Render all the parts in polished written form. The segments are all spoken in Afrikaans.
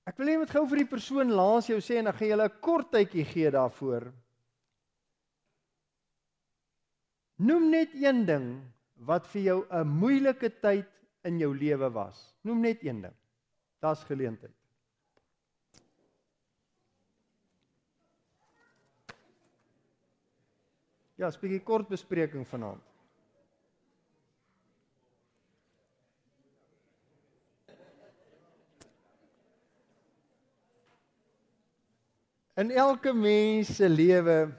Ek wil jy moet gou vir die persoon langs jou sê en dan gaan jy 'n kort tydjie gee daarvoor. Noem net een ding wat vir jou 'n moeilike tyd in jou lewe was. Noem net een ding. Daar's geleentheid. Ja, 'n bietjie kort bespreking vanaand. In elke mens se lewe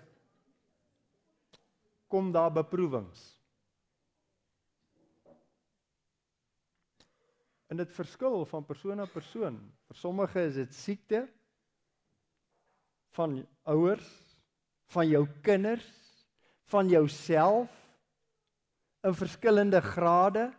kom daar beproewings. En dit verskil van persoon na persoon. Vir sommige is dit siekte, van ouers, van jou kinders, van jouself, in verskillende grade.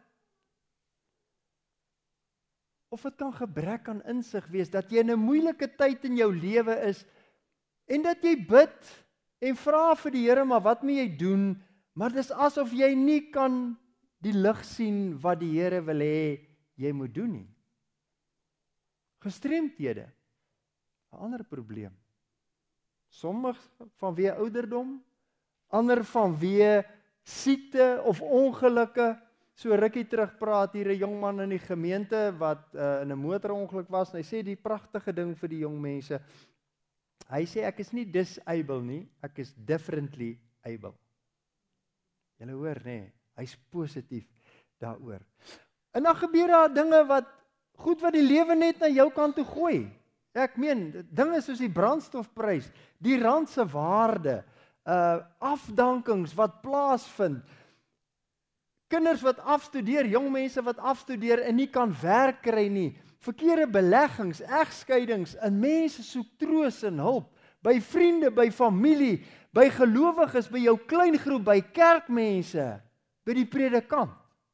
Of dit kan gebrek aan insig wees, dat jy in 'n moeilike tyd in jou lewe is, en dat jy bid, en vra vir die Here, maar wat moet jy doen? Maar dis asof jy nie kan die lig sien wat die Here wil hê jy moet doen nie. Gestremdhede, 'n ander probleem. Sommige vanweë ouderdom, ander vanweë siekte of ongelukke. So rukkie terug praat hier 'n jong man in die gemeente wat in 'n motorongeluk was, en hy sê die pragtige ding vir die jong mense. Hy sê ek is nie disabled nie, ek is differently able. Julle hoor nê, hy's positief daaroor. En dan gebeur daar dinge wat die lewe net na jou kant toe gooi. Ek meen, dinge soos die brandstofprys, die rand se waarde, afdankings wat plaasvind, kinders wat afstudeer, jong mense wat afstudeer en nie kan werk kry nie, verkeerde beleggings, egskeidings, en mense soek troos en hulp, by vriende, by familie, by gelowiges, by jou kleingroep, by kerkmense, by die predikant.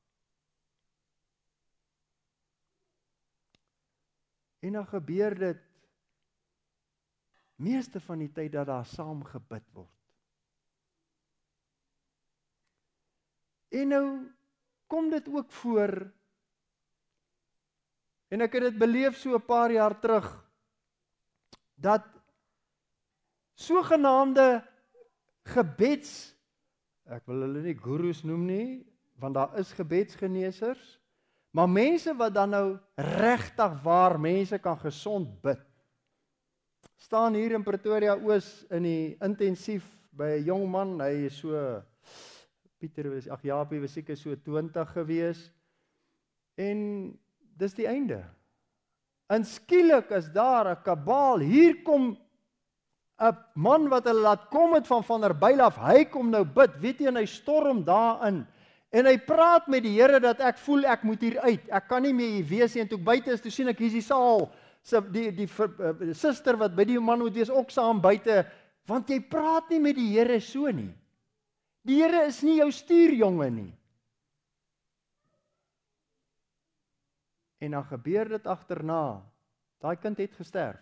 En dan gebeur dit meeste van die tyd dat daar saam gebid word. En nou kom dit ook voor, en ek het dit beleef so 'n paar jaar terug, dat sogenaamde ek wil hulle nie gurus noem nie, want daar is gebedsgeneesers, maar mense wat dan nou regtig waar mense kan gesond bid. Staan hier in Pretoria Oos in die intensief by 'n jong man, hy is so Jaapie was seker so 20 gewees, en dis die einde. En skielik is daar 'n kabaal, hier kom 'n man wat hulle laat kom het van der Byl af, hy kom nou bid, weet jy, en hy storm daarin, en hy praat met die Here dat ek voel ek moet hier uit, ek kan nie meer hier wees nie, en toe buite is, toe sien ek hier is die saal, die suster wat by die man moet wees, ook saam buite, want jy praat nie met die Here so nie. Die Here is nie jou stuurjonge nie. En dan gebeur dit agterna, daai kind het gesterf.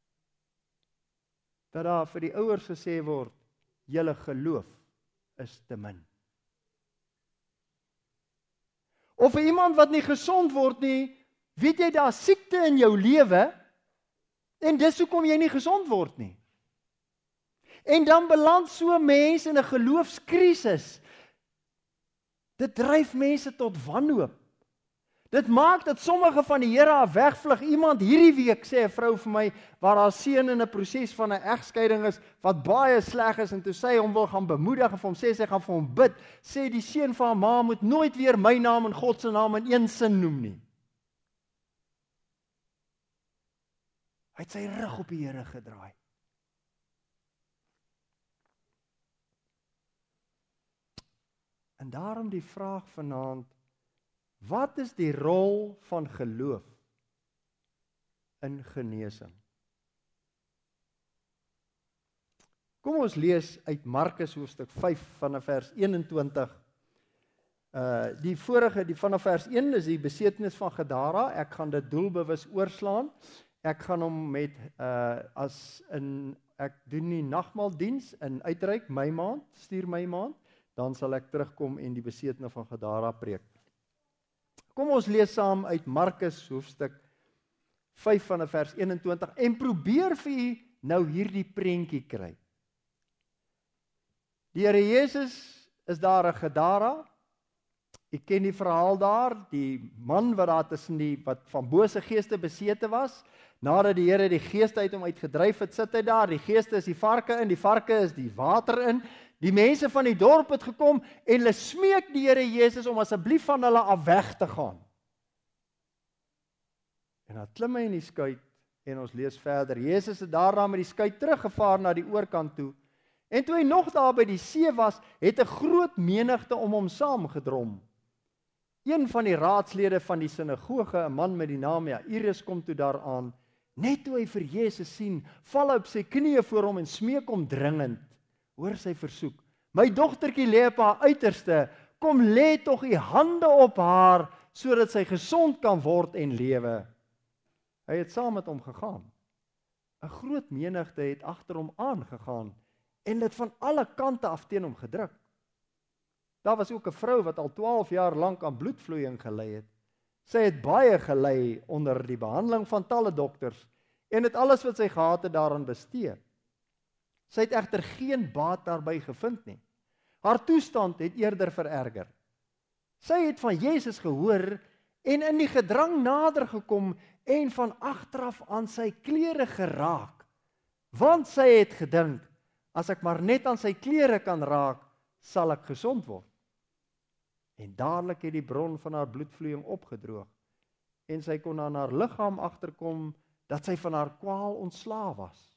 Dat daar vir die ouers gesê word, julle geloof is te min. Of vir iemand wat nie gesond word nie, weet jy, daar siekte in jou lewe, en dis hoekom jy nie gesond word nie. En dan beland so mense in 'n geloofskrisis. Dit dryf mense tot wanhoop. Dit maak dat sommige van die Here af wegvlug. Iemand hierdie week sê 'n vrou vir my, waar haar seun in 'n proses van 'n egskeiding is, wat baie sleg is, en toe sy hom wil gaan bemoedig, en vir hom sê sy gaan vir hom bid, sê die seun van haar ma moet nooit weer my naam en God se naam in een sin noem nie. Hy het sy rug op die Here gedraai. En daarom die vraag vanaand, wat is die rol van geloof in genesing? Kom ons lees uit Markus hoofstuk 5 vanaf vers 21. Die vanaf vers 1 is die besetenis van Gadara. Ek gaan dit doelbewus oorslaan. Ek gaan hom met ek doen die nagmaaldiens in Uitreik my maand, stuur my maand, dan sal ek terugkom en die besetenis van Gadara preek. Kom ons lees saam uit Markus hoofstuk 5 vanaf vers 21, en probeer vir u nou hierdie prentjie kry. Die Here Jesus is daar in Gadara. Ek ken die verhaal daar, die man wat daar tussen wat van bose geeste besete was, nadat die Here die geeste uit hom uitgedryf het, sit hy daar, die geeste is die varke in, die varke is die water in, die mense van die dorp het gekom, en hulle smeek die Here Jesus om asseblief van hulle af weg te gaan. En dan klim hy in die skuit, en ons lees verder, Jesus het daarna met die skuit teruggevaar na die oorkant toe, en toe hy nog daar by die see was, het 'n groot menigte om hom saamgedrom. Een van die raadslede van die sinagoge, 'n man met die naam Jairus, kom toe daaraan. Net toe hy vir Jesus sien, val hy op sy knieë voor hom en smeek hom dringend. Hoor sy versoek. My dogtertjie lê op haar uiterste, kom lê tog u hande op haar, sodat sy gesond kan word en lewe. Hy het saam met hom gegaan. 'n Groot menigte het agter hom aangegaan en dit van alle kante af teen hom gedruk. Daar was ook 'n vrou wat al 12 jaar lank aan bloedvloeiing gely het. Sy het baie gely onder die behandeling van talle dokters en het alles wat sy gehad het daaraan bestee. Sy het egter geen baat daarby gevind nie. Haar toestand het eerder vererger. Sy het van Jesus gehoor en in die gedrang nader gekom en van agteraf aan sy klere geraak, want sy het gedink, as ek maar net aan sy klere kan raak, sal ek gesond word. En dadelik het die bron van haar bloedvloeiing opgedroog, en sy kon aan haar liggaam agterkom, dat sy van haar kwaal ontslae was.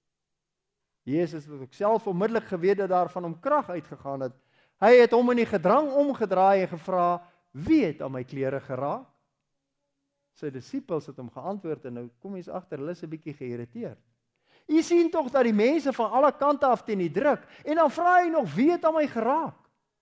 Jesus het ook self onmiddellik geweet dat daar van hom krag uitgegaan het. Hy het hom in die gedrang omgedraai en gevra, wie het aan my klere geraak? Sy disippels het hom geantwoord, en nou kom jy agter, hulle is 'n bietjie geïrriteerd. U sien tog dat die mense van alle kante af teen u druk, en dan vra hy nog, wie het aan my geraak?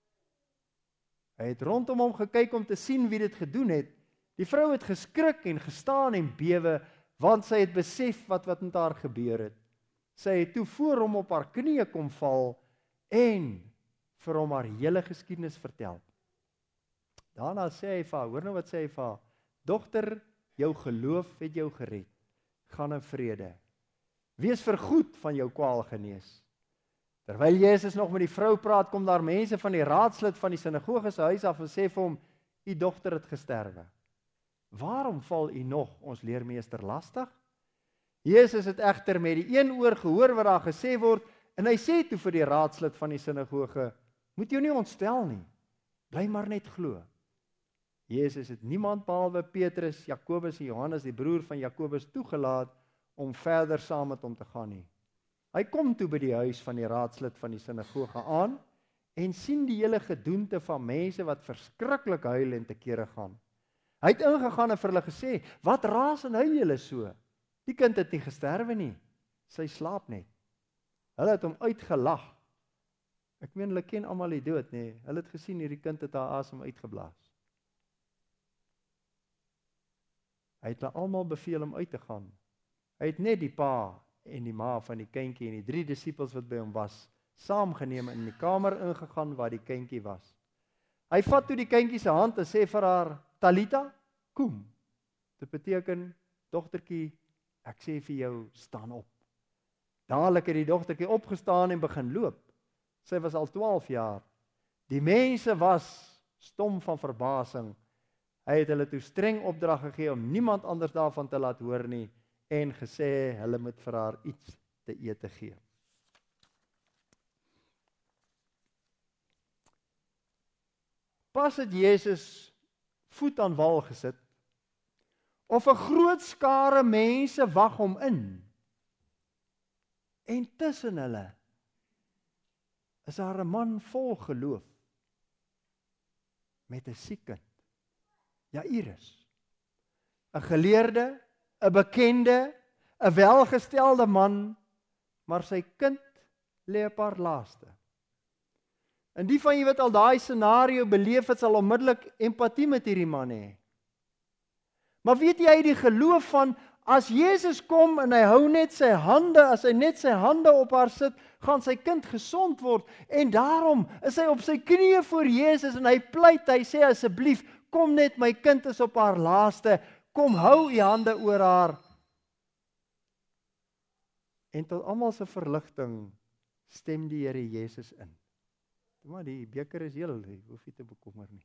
Hy het rondom hom gekyk om te sien wie dit gedoen het. Die vrou het geskrik en gestaan en bewe, want sy het besef wat met haar gebeur het. Sy het toe voor hom op haar knieë kom val, en vir hom haar hele geskiedenis vertel. Daarna sê hy vir haar, hoor nou wat sê hy vir haar, dogter, jou geloof het jou gered. Gaan in vrede. Wees vergoed van jou kwaal genees. Terwyl Jesus nog met die vrou praat, kom daar mense van die raadslid van die sinagoge se huis af en sê vir hom, u dogter het gesterwe. Waarom val u nog ons leermeester lastig? Jesus het egter met die een oor gehoor wat daar gesê word, en hy sê toe vir die raadslid van die sinagoge, moet jou nie ontstel nie, bly maar net glo. Jesus het niemand behalwe Petrus, Jakobus en Johannes, die broer van Jakobus, toegelaat om verder saam met hom te gaan nie. Hy kom toe by die huis van die raadslid van die sinagoge aan en sien die hele gedoente van mense wat verskriklik huil en te kere gaan. Hy het ingegaan en vir hulle gesê, wat raas en huil julle so? Die kind het nie gesterwe nie, sy slaap net. Hulle het hom uitgelag. Ek meen, hulle ken almal die dood, nee. Hulle het gesien hierdie kind het haar asem uitgeblaas. Hy het hulle almal beveel om uit te gaan. Hy het net die pa en die ma van die kindjie en die 3 disippels wat by hom was, saamgeneem in die kamer ingegaan waar die kindjie was. Hy vat toe die kindjie se hand en sê vir haar, Talita, kom. Dit beteken, dogtertjie, ek sê vir jou, staan op. Dadelik het die dogtertjie opgestaan en begin loop. Sy was al 12 jaar. Die mense was stom van verbasing. Hy het hulle toe streng opdrag gegee om niemand anders daarvan te laat hoor nie, en gesê, hulle moet vir haar iets te ete gee. Pas het Jesus voet aan wal gesit, of 'n groot skare mense wag hom in, en tussen hulle is daar 'n man vol geloof, met 'n siek kind, Jairus, 'n geleerde, 'n bekende, 'n welgestelde man, maar sy kind lê op haar laaste. En die van julle wat al daai scenario beleef het, sal onmiddellik empatie met hierdie man hê. Maar weet jy die geloof van, as Jezus kom en hy hou net sy hande, as hy net sy hande op haar sit, gaan sy kind gesond word, en daarom is hy op sy knieë voor Jezus, en hy pleit, hy sê asseblief, kom net, my kind is op haar laaste, kom hou u hande oor haar. En tot almal se verligting stem die Here Jesus in. Maar die beker is heel, jy hoef nie te bekommer nie.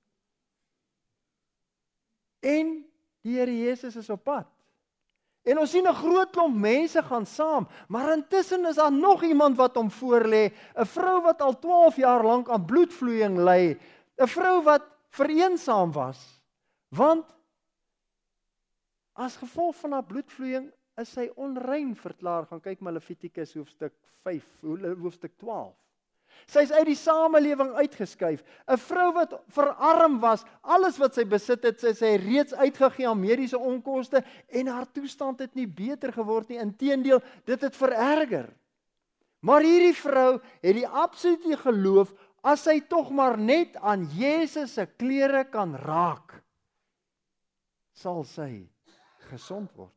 En die Here Jesus is op pad. En ons sien 'n groot klomp mense gaan saam, maar intussen is daar nog iemand wat hom voorlê, 'n vrou wat al 12 jaar lank aan bloedvloeiing ly, 'n vrou wat vereensaam was, want as gevolg van haar bloedvloeiing is sy onrein verklaar. Gaan kyk maar Levitikus hoofstuk 5, hoofstuk 12. Sy is uit die samelewing uitgeskuif. 'n Vrou wat verarm was, alles wat sy besit het, sy reeds uitgegee aan mediese onkoste en haar toestand het nie beter geword nie. Inteendeel, dit het vererger. Maar hierdie vrou het die absolute geloof, as sy tog maar net aan Jesus se klere kan raak, sal sy gesond word.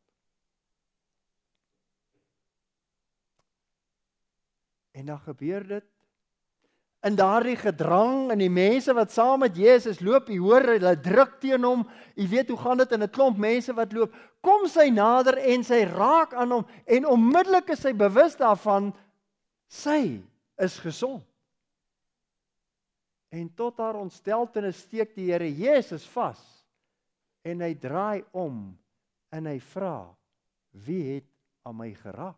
En dan gebeur dit, in daardie gedrang, en die mense wat saam met Jesus loop, jy hoor, hulle druk teen hom, jy weet hoe gaan dit in 'n klomp mense wat loop, kom sy nader en sy raak aan hom, en onmiddellik is sy bewus daarvan, sy is gesond. En tot haar ontsteltenis steek die Here Jesus vas, en hy draai om, en hy vra, wie het aan my geraak?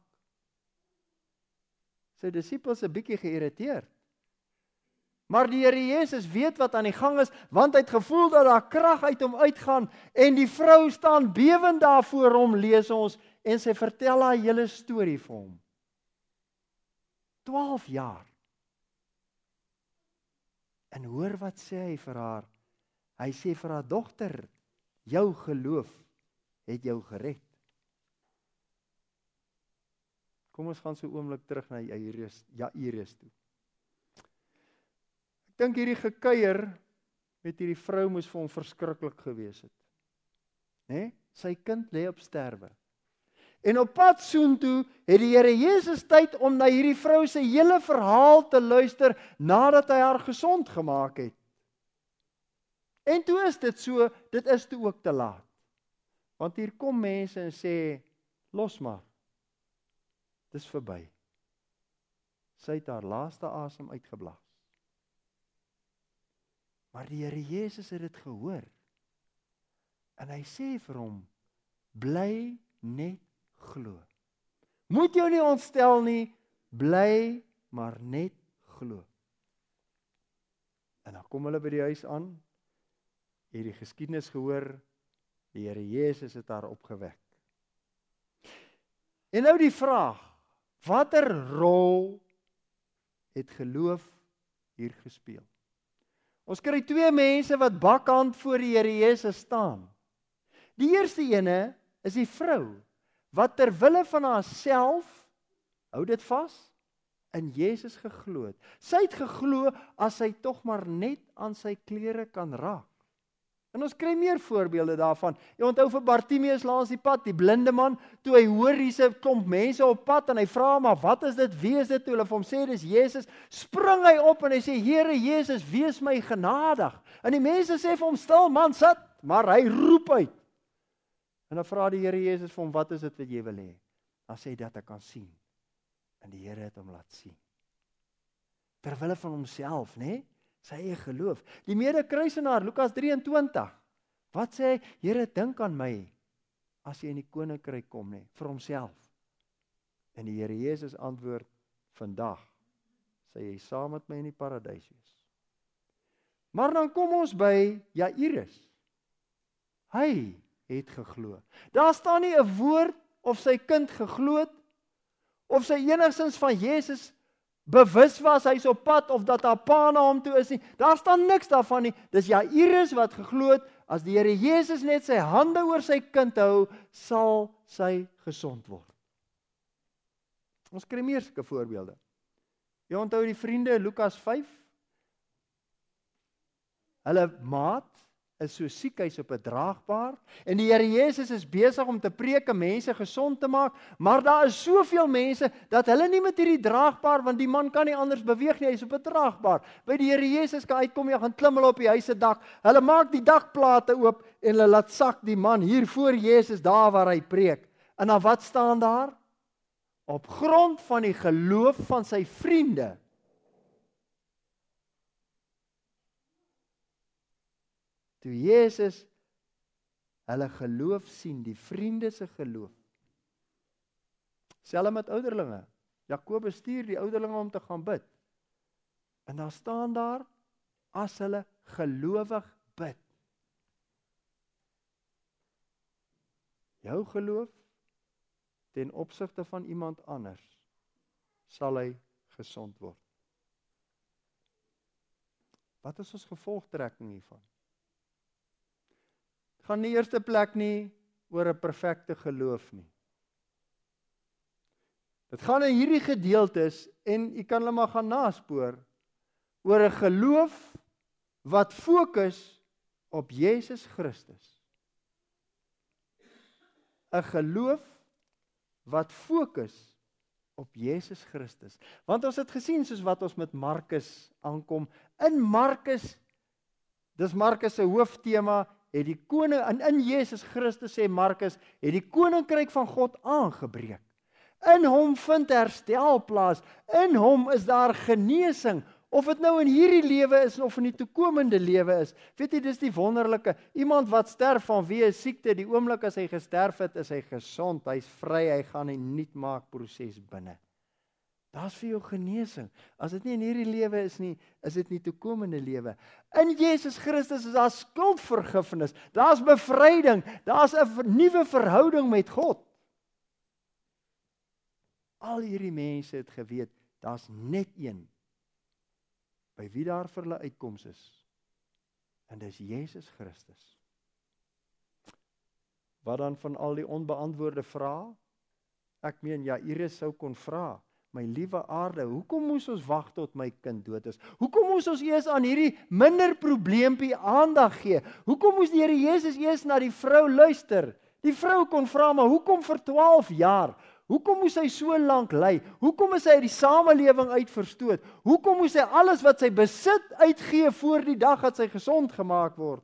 Sy disippels 'n bietjie geïrriteerd. Maar die Here Jesus weet wat aan die gang is, want hy het gevoel dat daar krag uit hom uitgaan, en die vrou staan bewend daar voor hom, lees ons, en sy vertel haar hele storie vir hom. 12 jaar. En hoor wat sê hy vir haar? Hy sê vir haar, dogter, jou geloof het jou gered. Kom ons gaan so 'n oomblik terug na Jairus toe. Ek dink hierdie gekuier met hierdie vrou moes vir hom verskriklik gewees het. Né? Sy kind lê op sterwe. En op pad soontoe het die Here Jesus tyd om na hierdie vrou se hele verhaal te luister nadat hy haar gesond gemaak het. En toe is dit so, dit is toe ook te laat. Want hier kom mense en sê, los maar. Dis verby. Sy het haar laaste asem uitgeblaas. Maar die Here Jesus het dit gehoor. En hy sê vir hom, bly net glo. Moet jou nie ontstel nie, bly maar net glo. En dan kom hulle by die huis aan, hierdie geskiedenis gehoor, die Here Jesus het haar opgewek. En nou die vraag, watter rol het geloof hier gespeel? Ons kry twee mense wat bakhand voor die Here Jesus staan. Die eerste ene is die vrou, wat ter wille van haarself, hou dit vas, in Jesus geglo het. Sy het geglo as sy tog maar net aan sy klere kan raak. En ons kry meer voorbeelde daarvan. Jy onthou vir Bartimeus langs die pad, die blinde man, toe hy hoor hier's 'n klomp mense op pad en hy vra maar wat is dit? Wie is dit? Toe hulle vir hom sê dis Jesus, spring hy op en hy sê Here Jesus, wees my genadig. En die mense sê vir hom stil man, sit, maar hy roep uit. En dan vra die Here Jesus vir hom, wat is dit wat jy wil hê? Dan sê hy dat ek kan sien. En die Here het hom laat sien. Terwille van homself, né? Sy eie geloof. Die medekruisenaar, Lukas 23. Wat sê hy? Here, dink aan my as jy in die koninkryk kom, né? Vir homself. En die Here Jesus antwoord, vandag sal jy saam met my in die paradys wees. Maar dan kom ons by Jairus. Hy het geglo. Daar staan nie 'n woord of sy kind geglo het, of sy enigstens van Jesus bewus was, hy's op pad, of dat haar pa na hom toe is nie. Daar staan niks daarvan nie. Dis Jairus wat geglo het, as die Here Jesus net sy hande oor sy kind hou, sal sy gesond word. Ons kry meer sulke voorbeelde. Jy onthou die vriende in Lukas 5? Hulle maat is so siek, hy's op 'n draagbaar, en die Here Jesus is besig om te preek en mense gesond te maak, maar daar is soveel mense, dat hulle nie met hierdie draagbaar, want die man kan nie anders beweeg nie, hy's op 'n draagbaar, by die Here Jesus kan uitkom, jy gaan klim hulle op die huis se dak, hulle maak die dakplate oop, en hulle laat sak die man hier voor Jesus, daar waar hy preek, en dan wat staan daar? Op grond van die geloof van sy vriende, toe Jesus hulle geloof sien, die vriende se geloof. Selfs met ouderlinge. Jakobus stuur die ouderlinge om te gaan bid. En daar staan daar, as hulle gelowig bid. Jou geloof ten opsigte van iemand anders, sal hy gesond word. Wat is ons gevolgtrekking hiervan? Gaan nie eerste plek nie oor 'n perfekte geloof nie. Dit gaan in hierdie gedeeltes, en u kan hulle maar gaan naspoor, oor 'n geloof wat fokus op Jesus Christus. 'n Geloof wat fokus op Jesus Christus. Want ons het gesien soos wat ons met Markus aankom, in Markus, dis Markus se hooftema, het die koning, en in Jesus Christus sê Markus, het die koninkryk van God aangebreek. In hom vind herstel plaas, in hom is daar genesing, of dit nou in hierdie lewe is, of in die toekomende lewe is. Weet jy, dis die wonderlike, iemand wat sterf vanweë 'n siekte, die oomblik as hy gesterf het, is hy gesond, hy's vry, hy gaan 'n nuutmaak proses binne. Daar's vir jou genesing. As dit nie in hierdie lewe is nie, is dit nie toekomende lewe. In Jesus Christus is daar skuldvergifnis, daar's bevryding, daar's 'n nuwe verhouding met God. Al hierdie mense het geweet, daar's net een by wie daar vir hulle uitkoms is. En dis Jesus Christus. Wat dan van al die onbeantwoorde vrae? Ek meen, Jairus sou kon vra, my liewe aarde, hoekom moes ons wag tot my kind dood is? Hoekom moes ons eers aan hierdie minder probleempie aandag gee? Hoekom moes die Here Jesus eers na die vrou luister? Die vrou kon vra, maar hoekom vir 12 jaar? Hoekom moes hy so lank ly? Hoekom is hy uit die samelewing uitverstoot? Hoekom moes hy alles wat sy besit uitgee voor die dag dat sy gesond gemaak word?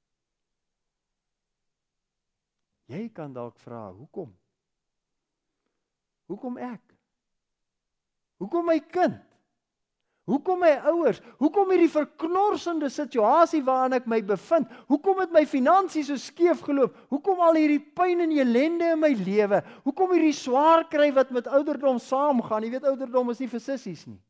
Jy kan dalk vra, hoekom? Hoekom ek? Hoekom my kind? Hoekom my ouers? Hoekom hierdie verknorsende situasie waarin ek my bevind? Hoekom het my finansies so skeef geloop? Hoekom al hierdie pyn en ellende in my lewe? Hoekom hierdie swaar kry wat met ouderdom saamgaan? Jy weet, ouderdom is nie vir sissies nie.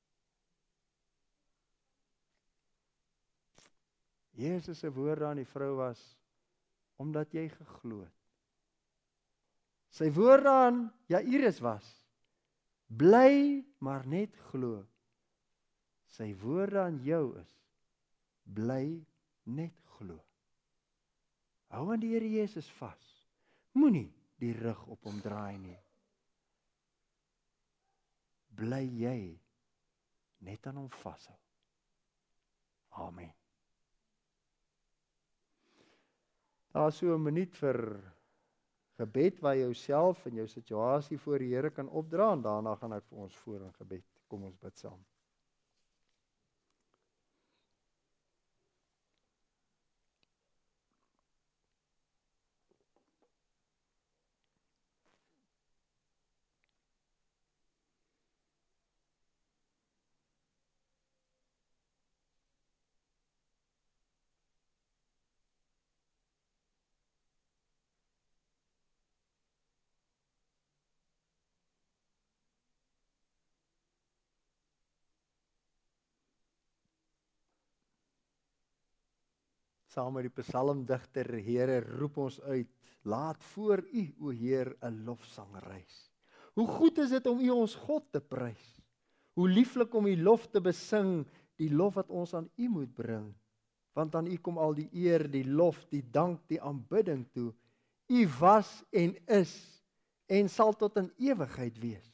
Jesus se woorde aan die vrou was, omdat jy geglo het. Sy woorde aan Jairus was, bly maar net glo. Sy woorde aan jou is, bly net glo. Hou aan die Here Jesus vas. Moenie die rug op hom draai nie. Bly jy net aan hom vashou. Amen. Daar is so 'n minuut vir gebed waar jy jouself en jou situasie voor die Here kan opdra, en daarna gaan ek vir ons voor in gebed. Kom ons bid saam. Saam met die psalmdigter, Here, roep ons uit, laat voor U, o Heer, 'n lofsang rys. Hoe goed is dit om U ons God te prys. Hoe lieflik om U lof te besing, die lof wat ons aan U moet bring. Want aan U kom al die eer, die lof, die dank, die aanbidding toe. U was en is en sal tot in ewigheid wees.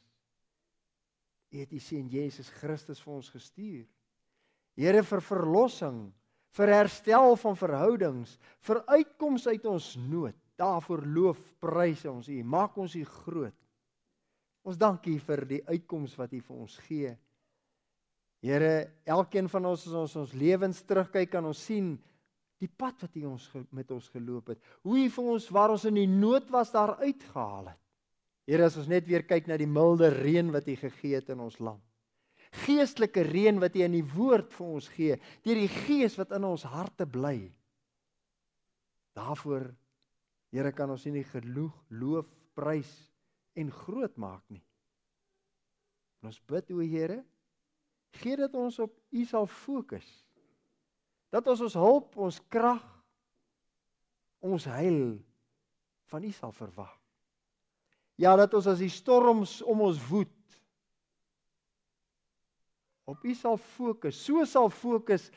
U het U seun Jesus Christus vir ons gestuur. Here, vir verlossing, vir herstel van verhoudings, vir uitkoms uit ons nood. Daarvoor loof, prys ons U, maak ons U groot. Ons dank U vir die uitkoms wat U vir ons gee. Here, elkeen van ons, as ons lewens terugkyk, kan ons sien die pad wat U met ons geloop het. Hoe U vir ons, waar ons in die nood was, daar uitgehaal het. Here, as ons net weer kyk na die milde reën wat U gegee het in ons land. Geestelike reën wat U in die woord vir ons gee, deur die Gees wat in ons harte bly. Daarvoor, Here, kan ons nie genoeg loof, prys en groot maak nie. En ons bid, o Here, gee dat ons op U sal fokus. Dat ons hulp, ons krag, ons heil van U sal verwag. Ja, dat ons as die storms om ons woed, op U sal fokus, so sal fokus,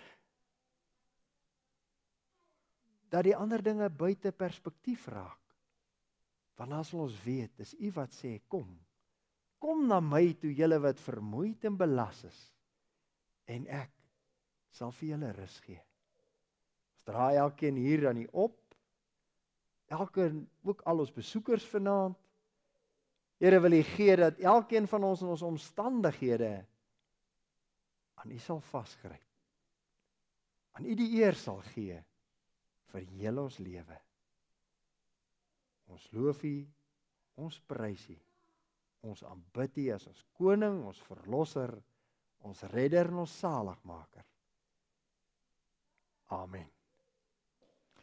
dat die ander dinge buite perspektief raak. Want dan sal ons weet, dis U wat sê, kom na my toe julle wat vermoeid en belas is, en ek sal vir julle rus gee. Ons draai elkeen hier aan U op, elkeen, ook al ons besoekers vanaand. Here, wil U gee dat elkeen van ons in ons omstandighede aan U sal vasgryp, aan U die eer sal gee vir heel ons lewe. Ons loof U, ons prys U, ons aanbid U as ons koning, ons verlosser, ons redder en ons saligmaker. Amen.